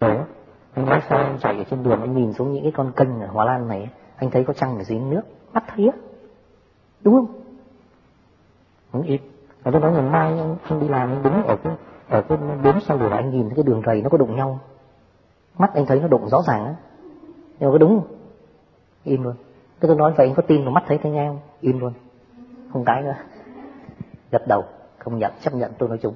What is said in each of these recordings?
Rồi á, anh lái xe anh chạy ở trên đường, anh nhìn xuống những cái con kênh ở Hòa Lan này, anh thấy có trăng ở dưới nước, mắt thấy á, đúng không? Không ít. Và tôi nói ngày mai anh đi làm, anh đứng ở cái bến sau lửa, anh nhìn thấy cái đường rầy nó có đụng nhau, mắt anh thấy nó đụng rõ ràng á, nhưng mà có đúng không? Im luôn. Thế tôi nói vậy anh có tin vào mắt thấy nghe không? Im luôn, không cái nữa, gật đầu, không nhận, chấp nhận tôi nói chung.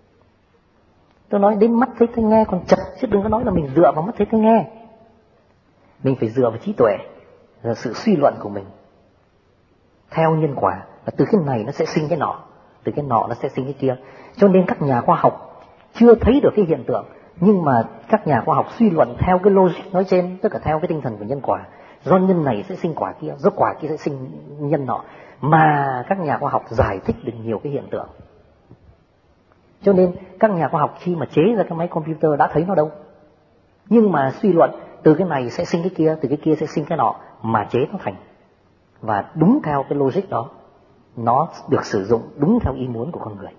Tôi nói đến mắt thấy nghe còn chật, chứ đừng có nói là mình dựa vào mắt thấy nghe. Mình phải dựa vào trí tuệ, là sự suy luận của mình theo nhân quả, là từ cái này nó sẽ sinh cái nọ, từ cái nọ nó sẽ sinh cái kia. Cho nên các nhà khoa học chưa thấy được cái hiện tượng, nhưng mà các nhà khoa học suy luận theo cái logic nói trên, tức là theo cái tinh thần của nhân quả. Do nhân này sẽ sinh quả kia, do quả kia sẽ sinh nhân nọ, mà các nhà khoa học giải thích được nhiều cái hiện tượng. Cho nên các nhà khoa học khi mà chế ra cái máy computer đã thấy nó đâu, nhưng mà suy luận từ cái này sẽ sinh cái kia, từ cái kia sẽ sinh cái nọ, mà chế nó thành. Và đúng theo cái logic đó, nó được sử dụng đúng theo ý muốn của con người.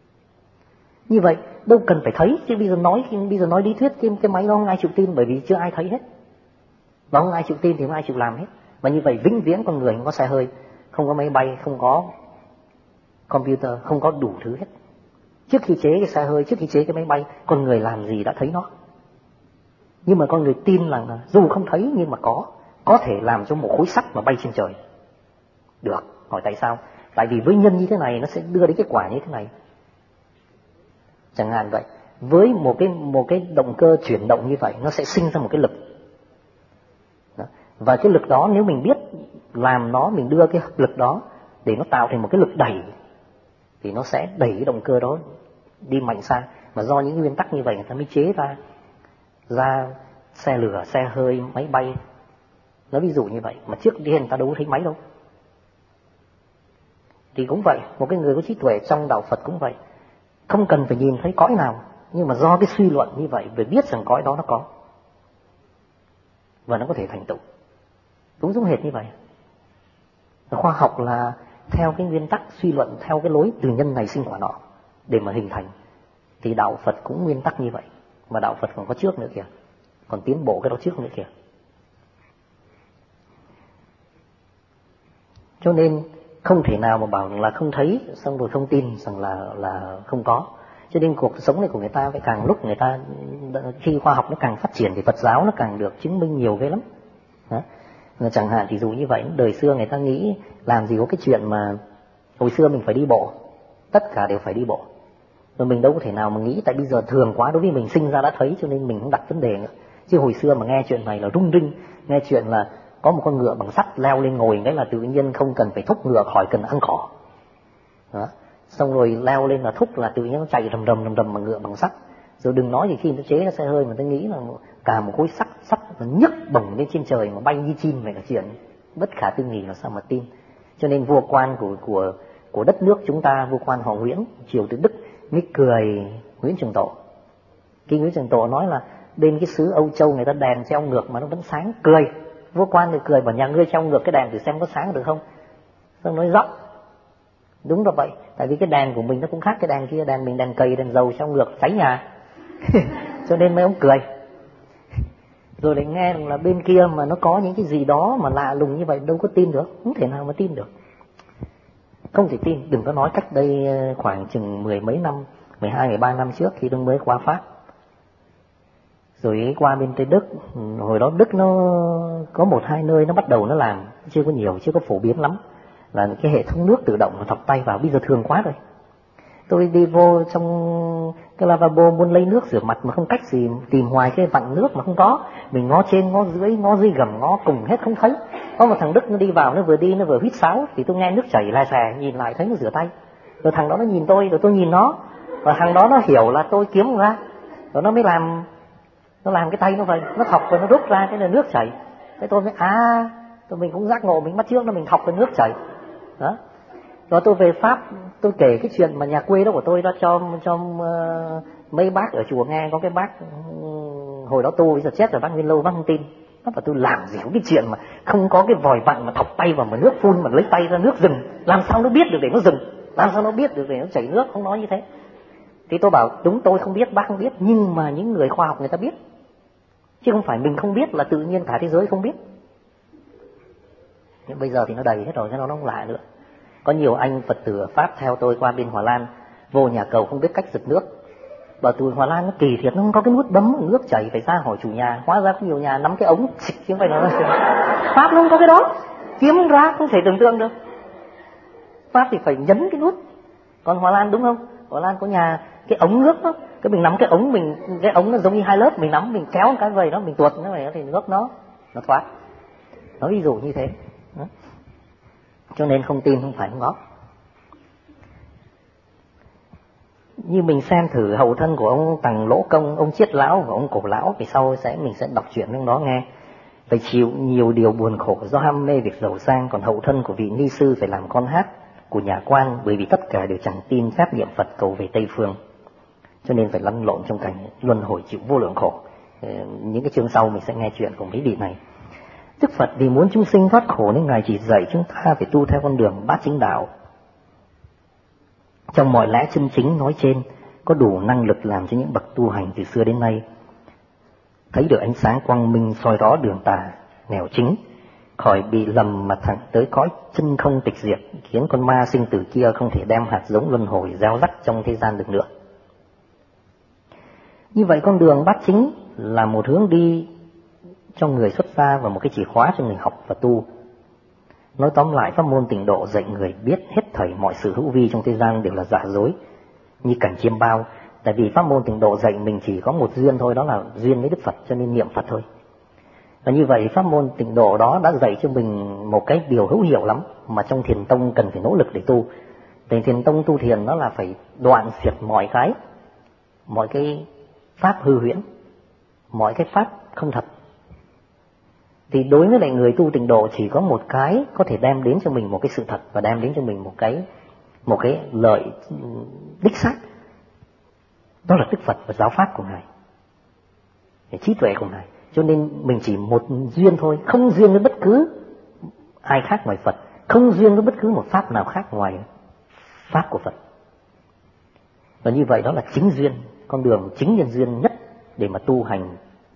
Như vậy đâu cần phải thấy, chứ bây giờ nói lý thuyết cái máy đó không ai chịu tin, bởi vì chưa ai thấy hết. Và không ai chịu tin thì không ai chịu làm hết. Và như vậy vĩnh viễn con người không có xe hơi, không có máy bay, không có computer, không có đủ thứ hết. Trước khi chế cái xe hơi, trước khi chế cái máy bay, con người làm gì đã thấy nó. Nhưng mà con người tin là dù không thấy nhưng mà có thể làm cho một khối sắt mà bay trên trời được. Hỏi tại sao? Tại vì với nhân như thế này nó sẽ đưa đến kết quả như thế này. Chẳng hạn vậy, với một cái động cơ chuyển động như vậy, nó sẽ sinh ra một cái lực. Đó. Và cái lực đó nếu mình biết làm nó, mình đưa cái lực đó để nó tạo thành một cái lực đẩy, thì nó sẽ đẩy cái động cơ đó đi mạnh xa. Mà do những nguyên tắc như vậy người ta mới chế ra xe lửa, xe hơi, máy bay. Nó ví dụ như vậy, mà trước kia người ta đâu có thấy máy đâu. Thì cũng vậy, một cái người có trí tuệ trong đạo Phật cũng vậy. Không cần phải nhìn thấy cõi nào, nhưng mà do cái suy luận như vậy, phải biết rằng cõi đó nó có. Và nó có thể thành tựu. Cũng giống hệt như vậy. Khoa học là theo cái nguyên tắc suy luận, theo cái lối từ nhân này sinh quả nọ để mà hình thành. Thì đạo Phật cũng nguyên tắc như vậy. Mà đạo Phật còn có trước nữa kìa, còn tiến bộ cái đó trước nữa kìa. Cho nên không thể nào mà bảo là không thấy xong rồi không tin rằng là không có. Cho nên cuộc sống này của người ta phải càng lúc người ta, khi khoa học nó càng phát triển thì Phật giáo nó càng được chứng minh nhiều ghê lắm. Đó. Chẳng hạn thì dù như vậy, đời xưa người ta nghĩ làm gì có cái chuyện mà hồi xưa mình phải đi bộ, tất cả đều phải đi bộ. Rồi mình đâu có thể nào mà nghĩ, tại bây giờ thường quá, đối với mình sinh ra đã thấy cho nên mình không đặt vấn đề nữa. Chứ hồi xưa mà nghe chuyện này là rung rinh, nghe chuyện là có một con ngựa bằng sắt leo lên ngồi cái là tự nhiên không cần phải thúc ngựa khỏi cần ăn cỏ. Đó. Xong rồi leo lên là thúc là tự nhiên nó chạy rầm rầm mà ngựa bằng sắt. Rồi đừng nói gì khi nó chế ra xe hơi mà ta nghĩ là cả một khối sắt nó nhấc bổng lên trên trời mà bay như chim về cả chuyện bất khả tư nghị, là sao mà tin. Cho nên vua quan của đất nước chúng ta, vua quan họ Nguyễn triều từ Đức mới cười Nguyễn Trường Tộ. Khi Nguyễn Trường Tộ nói là bên cái xứ Âu Châu người ta đèn treo ngược mà nó vẫn sáng, cười. Vua quan thì cười, bảo nhà ngươi treo ngược cái đèn thử xem có sáng được không. Xong nói rõ. Đúng là vậy, tại vì cái đèn của mình nó cũng khác cái đèn kia, đèn mình đèn cầy, đèn dầu treo ngược cháy nhà. Cho nên mấy ông cười. Rồi lại nghe là bên kia mà nó có những cái gì đó mà lạ lùng như vậy, đâu có tin được, không thể nào mà tin được. Không thể tin, đừng có nói cách đây khoảng chừng 10 mấy năm, 12, 13 năm trước khi tôi mới qua Pháp. Rồi qua bên Tây Đức, hồi đó Đức nó có 1-2 nơi nó bắt đầu nó làm, chưa có nhiều, chưa có phổ biến lắm. Là cái hệ thống nước tự động mà thọc tay vào, bây giờ thường quá rồi. Tôi đi vô trong cái lavabo muốn lấy nước rửa mặt mà không cách gì, tìm hoài cái vặn nước mà không có. Mình ngó trên, ngó dưới gầm, ngó cùng hết không thấy. Có một thằng Đức nó đi vào, nó vừa đi nó vừa huýt sáo, thì tôi nghe nước chảy lai xè, nhìn lại thấy nó rửa tay. Rồi thằng đó nó nhìn tôi, rồi tôi nhìn nó. Và thằng đó nó hiểu là tôi kiếm ra. Rồi nó mới làm cái tay nó vậy, nó thọc rồi nó rút ra cái là nước chảy. Thế tôi mới tụi mình cũng giác ngộ, mình bắt trước nó mình thọc cái nước chảy. Đó. Rồi tôi về Pháp, tôi kể cái chuyện mà nhà quê đó của tôi đó cho mấy bác ở chùa nghe. Có cái bác hồi đó tu, bây giờ chết rồi, bác Nguyên Lâu, bác không tin. Nó bảo tôi làm gì có cái chuyện mà không có cái vòi vặn mà thọc tay vào mà nước phun mà lấy tay ra nước dừng. Làm sao nó biết được để nó dừng, làm sao nó biết được để nó chảy nước, không nói như thế. Thì tôi bảo đúng, tôi không biết, bác không biết, nhưng mà những người khoa học người ta biết. Chứ không phải mình không biết là tự nhiên cả thế giới không biết. Nhưng bây giờ thì nó đầy hết rồi, nó không lạ nữa. Có nhiều anh Phật tử ở Pháp theo tôi qua bên Hòa Lan, vô nhà cầu không biết cách giật nước. Bảo tụi Hòa Lan nó kỳ thiệt, nó không có cái nút bấm, nước chảy phải ra hỏi chủ nhà. Hóa ra có nhiều nhà nắm cái ống xịt chứ không phải nó. Pháp nó không có cái đó, kiếm ra không thể tưởng tượng được. Pháp thì phải nhấn cái nút. Còn Hòa Lan đúng không? Hòa Lan có nhà cái ống nước đó, cái mình nắm cái ống nó giống như hai lớp, mình nắm mình kéo cái vầy đó, mình tuột nó vậy thì nước nó thoát. Nó ví dụ như thế. Đó. Cho nên không tin không phải không có. Như mình xem thử hậu thân của ông Tằng Lỗ Công, ông Chiết Lão và ông Cổ Lão, thì sau mình sẽ đọc chuyện trong đó nghe. Phải chịu nhiều điều buồn khổ do ham mê việc giàu sang, còn hậu thân của vị ni sư phải làm con hát của nhà quan, bởi vì tất cả đều chẳng tin phép niệm Phật cầu về Tây Phương, cho nên phải lăn lộn trong cảnh luân hồi chịu vô lượng khổ. Những cái chương sau mình sẽ nghe chuyện của mấy vị này. Đức Phật vì muốn chúng sinh thoát khổ nên Ngài chỉ dạy chúng ta phải tu theo con đường bát chính đạo. Trong mọi lẽ chân chính nói trên, có đủ năng lực làm cho những bậc tu hành từ xưa đến nay thấy được ánh sáng quang minh soi rõ đường tà, nẻo chính, khỏi bị lầm mà thẳng tới cõi chân không tịch diệt, khiến con ma sinh tử kia không thể đem hạt giống luân hồi gieo rắc trong thế gian được nữa. Như vậy con đường bát chính là một hướng đi cho người xuất gia và một cái chìa khóa cho người học và tu. Nói tóm lại, pháp môn Tịnh Độ dạy người biết hết thảy mọi sự hữu vi trong thế gian đều là giả dối, như cảnh chiêm bao. Tại vì pháp môn Tịnh Độ dạy mình chỉ có một duyên thôi, đó là duyên với Đức Phật, cho nên niệm Phật thôi. Và như vậy pháp môn Tịnh Độ đó đã dạy cho mình một cái điều hữu hiệu lắm mà trong Thiền Tông cần phải nỗ lực để tu. Tại Thiền Tông tu thiền đó là phải đoạn diệt mọi cái pháp hư huyễn, mọi cái pháp không thật. Thì đối với lại người tu Tịnh Độ chỉ có một cái có thể đem đến cho mình một cái sự thật và đem đến cho mình một cái lợi đích xác, đó là Đức Phật và giáo pháp của Ngài, trí tuệ của Ngài. Cho nên mình chỉ một duyên thôi, không duyên với bất cứ ai khác ngoài Phật, không duyên với bất cứ một pháp nào khác ngoài pháp của Phật. Và như vậy đó là chính duyên, con đường chính nhân duyên nhất để mà tu hành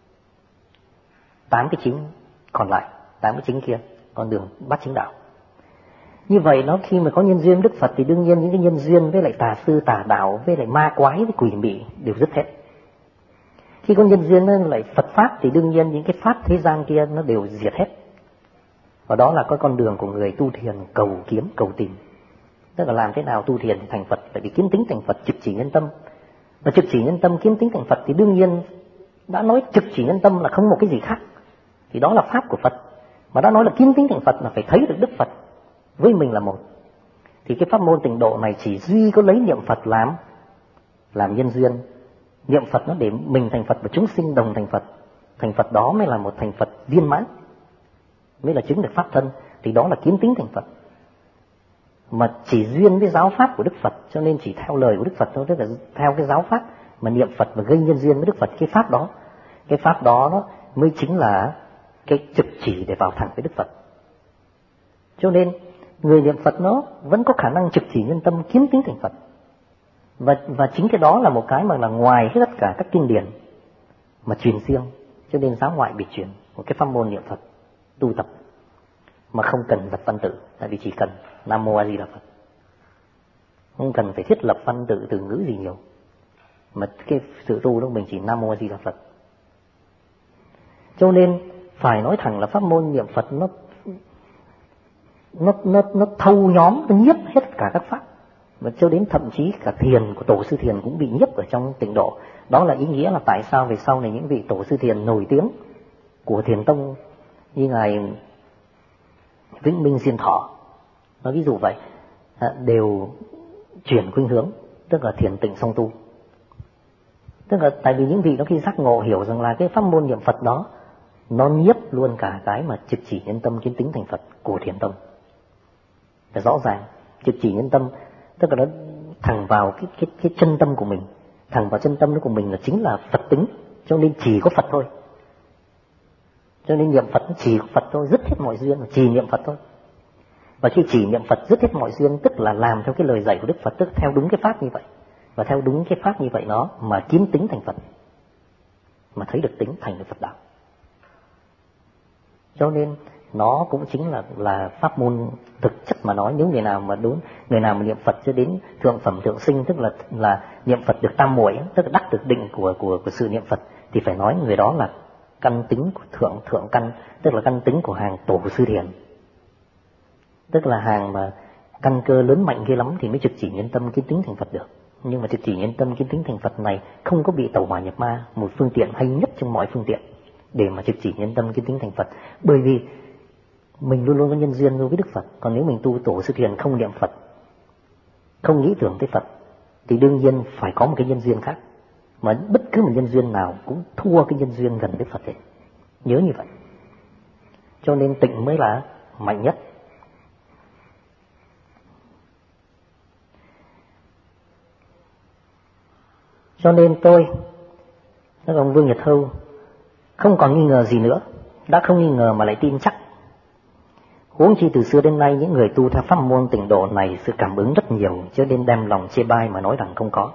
8 cái chính còn lại, 8 cái chính kia, con đường bát chính đạo. Như vậy nó khi mà có nhân duyên Đức Phật thì đương nhiên những cái nhân duyên với lại tà sư tà đạo với lại ma quái với quỷ mị đều dứt hết. Khi có nhân duyên với lại Phật pháp thì đương nhiên những cái pháp thế gian kia nó đều diệt hết. Và đó là cái con đường của người tu thiền cầu kiếm, cầu tìm. Tức là làm thế nào tu thiền thì thành Phật, tại vì kiến tính thành Phật trực chỉ nhân tâm. Và trực chỉ nhân tâm, kiến tính thành Phật thì đương nhiên đã nói trực chỉ nhân tâm là không một cái gì khác, thì đó là pháp của Phật. Mà đã nói là kiến tính thành Phật là phải thấy được Đức Phật với mình là một. Thì cái pháp môn Tịnh Độ này chỉ duy có lấy niệm Phật làm nhân duyên. Niệm Phật nó để mình thành Phật và chúng sinh đồng thành Phật. Thành Phật đó mới là một thành Phật viên mãn, mới là chứng được pháp thân. Thì đó là kiến tính thành Phật. Mà chỉ duyên với giáo pháp của Đức Phật, cho nên chỉ theo lời của Đức Phật thôi, tức là theo cái giáo pháp mà niệm Phật và gây nhân duyên với Đức Phật. Cái pháp đó nó mới chính là cái trực chỉ để vào thẳng với Đức Phật. Cho nên người niệm Phật nó vẫn có khả năng trực chỉ nhân tâm, kiến tính thành Phật. Và chính cái đó là một cái mà là ngoài hết tất cả các kinh điển mà truyền riêng. Cho nên giáo ngoại biệt truyền một cái pháp môn niệm Phật tu tập mà không cần lập văn tự, tại vì chỉ cần Nam Mô A Di Đà Phật, không cần phải thiết lập văn tự từ ngữ gì nhiều, mà cái sự tu đó mình chỉ Nam Mô A Di Đà Phật. Cho nên phải nói thẳng là pháp môn niệm Phật nó thâu nhóm, nó nhiếp hết cả các pháp. Và cho đến thậm chí cả thiền của tổ sư thiền cũng bị nhiếp ở trong Tịnh Độ. Đó là ý nghĩa là tại sao về sau này những vị tổ sư thiền nổi tiếng của Thiền Tông như ngài Vĩnh Minh Diên Thọ, nói ví dụ vậy, đều chuyển khuynh hướng, tức là thiền tịnh song tu. Tức là tại vì những vị đó khi giác ngộ hiểu rằng là cái pháp môn niệm Phật đó nó nhiếp luôn cả cái mà trực chỉ nhân tâm, kiến tính thành Phật của Thiền Tông. Và rõ ràng trực chỉ nhân tâm tức là nó thẳng vào cái chân tâm của mình, thẳng vào chân tâm đó của mình là chính là Phật tính, cho nên chỉ có Phật thôi. Cho nên niệm Phật chỉ có Phật thôi, dứt hết mọi duyên, chỉ niệm Phật thôi. Và khi chỉ niệm Phật dứt hết mọi duyên, tức là làm theo cái lời dạy của Đức Phật, tức theo đúng cái pháp như vậy. Và theo đúng cái pháp như vậy đó mà kiến tính thành Phật, mà thấy được tính thành được Phật đạo. Cho nên nó cũng chính là pháp môn thực chất mà nói. Nếu người nào mà niệm Phật cho đến thượng phẩm thượng sinh, tức là niệm Phật được tam muội, tức là đắc được định của sự niệm Phật, thì phải nói người đó là căn tính của thượng căn, tức là căn tính của hàng tổ sư thiền, tức là hàng mà căn cơ lớn mạnh ghê lắm thì mới trực chỉ nhân tâm kiến tính thành Phật được. Nhưng mà trực chỉ nhân tâm kiến tính thành Phật này không có bị tẩu hỏa nhập ma, một phương tiện hay nhất trong mọi phương tiện để mà trực chỉ nhân tâm kiến tính thành Phật. Bởi vì mình luôn luôn có nhân duyên với Đức Phật. Còn nếu mình tu tổ sư thiền không niệm Phật, không nghĩ tưởng tới Phật, thì đương nhiên phải có một cái nhân duyên khác. Mà bất cứ một nhân duyên nào cũng thua cái nhân duyên gần Đức Phật đấy. Nhớ như vậy. Cho nên tịnh mới là mạnh nhất. Cho nên tôi, ông Vương Nhật Hưu, không còn nghi ngờ gì nữa. Đã không nghi ngờ mà lại tin chắc. Huống chi từ xưa đến nay những người tu theo pháp môn tịnh độ này sự cảm ứng rất nhiều, cho nên đem lòng chê bai mà nói rằng không có.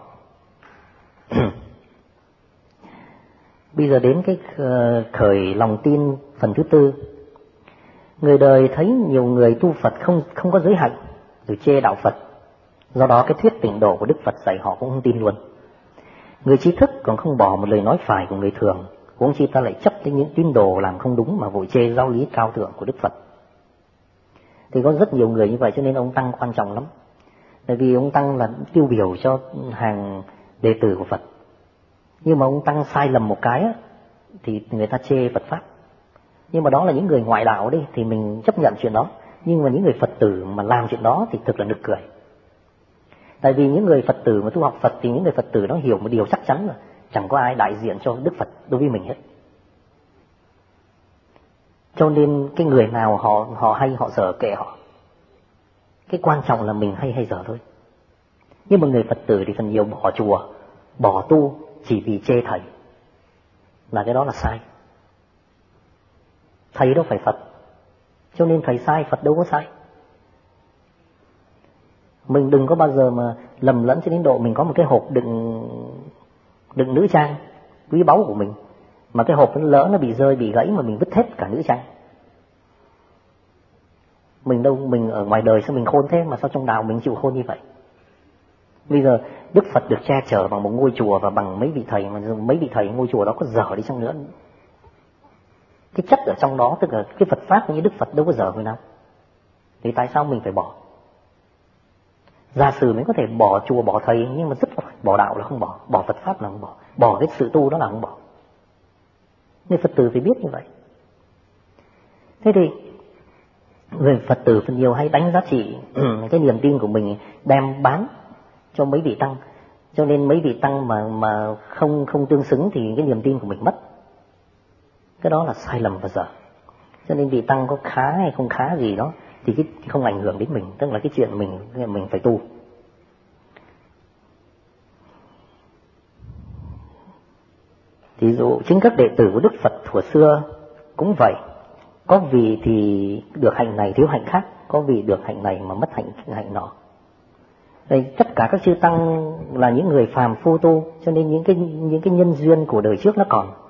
Bây giờ đến cái khởi lòng tin phần thứ tư. Người đời thấy nhiều người tu Phật không có giới hạnh, rồi chê đạo Phật. Do đó cái thuyết tịnh độ của Đức Phật dạy họ cũng không tin luôn. Người trí thức còn không bỏ một lời nói phải của người thường, huống chi ta lại chấp tới những tín đồ làm không đúng mà vội chê giáo lý cao thượng của Đức Phật. Thì có rất nhiều người như vậy, cho nên ông Tăng quan trọng lắm. Tại vì ông Tăng là tiêu biểu cho hàng đệ tử của Phật. Nhưng mà ông Tăng sai lầm một cái á, thì người ta chê Phật Pháp. Nhưng mà đó là những người ngoại đạo đi, thì mình chấp nhận chuyện đó. Nhưng mà những người Phật tử mà làm chuyện đó thì thực là nực cười. Tại vì những người Phật tử mà tu học Phật thì những người Phật tử nó hiểu một điều chắc chắn là chẳng có ai đại diện cho Đức Phật đối với mình hết. Cho nên cái người nào họ hay họ dở kệ họ. Cái quan trọng là mình hay dở thôi. Nhưng mà người Phật tử thì phần nhiều bỏ chùa, bỏ tu chỉ vì chê thầy. Là cái đó là sai. Thầy đâu phải Phật. Cho nên thầy sai, Phật đâu có sai. Mình đừng có bao giờ mà lầm lẫn cho đến độ mình có một cái hộp đựng nữ trang quý báu của mình, mà cái hộp nó lỡ nó bị rơi, bị gãy mà mình vứt hết cả nữ trang. Mình ở ngoài đời sao mình khôn thế, mà sao trong đạo mình chịu khôn như vậy. Bây giờ Đức Phật được che chở bằng một ngôi chùa và bằng mấy vị thầy, mà mấy vị thầy ngôi chùa đó có dở đi chăng nữa, cái chất ở trong đó, tức là cái Phật Pháp như Đức Phật đâu có dở người nào, thì tại sao mình phải bỏ? Giả sử mình có thể bỏ chùa, bỏ thầy, nhưng mà bỏ đạo là không bỏ, bỏ Phật Pháp là không bỏ, bỏ cái sự tu đó là không bỏ. Nên Phật tử phải biết như vậy. Thế thì người Phật tử phần nhiều hay đánh giá trị cái niềm tin của mình đem bán cho mấy vị tăng, cho nên mấy vị tăng mà không tương xứng thì cái niềm tin của mình mất. Cái đó là sai lầm và dở. Cho nên vị tăng có khá hay không khá gì đó thì cái không ảnh hưởng đến mình, tức là cái chuyện mình phải tu. Ví dụ chính các đệ tử của Đức Phật thuở xưa cũng vậy. Có vị thì được hạnh này thiếu hạnh khác, có vị được hạnh này mà mất hạnh nọ. Đây, tất cả các chư tăng là những người phàm phu tu, cho nên những cái nhân duyên của đời trước nó còn.